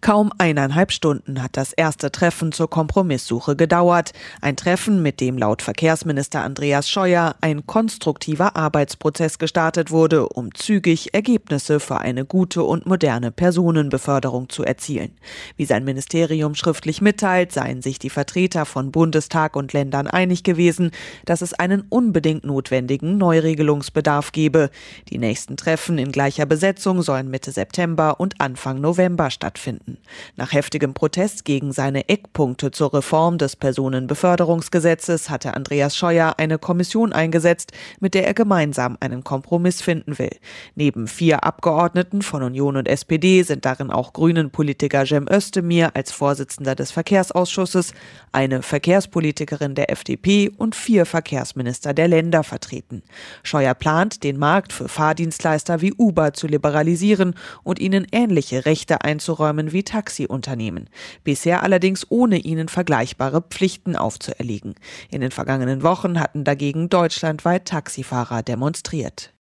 Kaum 1,5 Stunden hat das erste Treffen zur Kompromisssuche gedauert. Ein Treffen, mit dem laut Verkehrsminister Andreas Scheuer ein konstruktiver Arbeitsprozess gestartet wurde, um zügig Ergebnisse für eine gute und moderne Personenbeförderung zu erzielen. Wie sein Ministerium schriftlich mitteilt, seien sich die Vertreter von Bundestag und Ländern einig gewesen, dass es einen unbedingt notwendigen Neuregelungsbedarf gebe. Die nächsten Treffen in gleicher Besetzung sollen Mitte September und Anfang November stattfinden. Nach heftigem Protest gegen seine Eckpunkte zur Reform des Personenbeförderungsgesetzes hatte Andreas Scheuer eine Kommission eingesetzt, mit der er gemeinsam einen Kompromiss finden will. Neben 4 Abgeordneten von Union und SPD sind darin auch Grünen-Politiker Cem Özdemir als Vorsitzender des Verkehrsausschusses, eine Verkehrspolitikerin der FDP und 4 Verkehrsminister der Länder vertreten. Scheuer plant, den Markt für Fahrdienstleister wie Uber zu liberalisieren und ihnen ähnliche Rechte einzuräumen wie Taxiunternehmen. Bisher allerdings ohne ihnen vergleichbare Pflichten aufzuerlegen. In den vergangenen Wochen hatten dagegen deutschlandweit Taxifahrer demonstriert.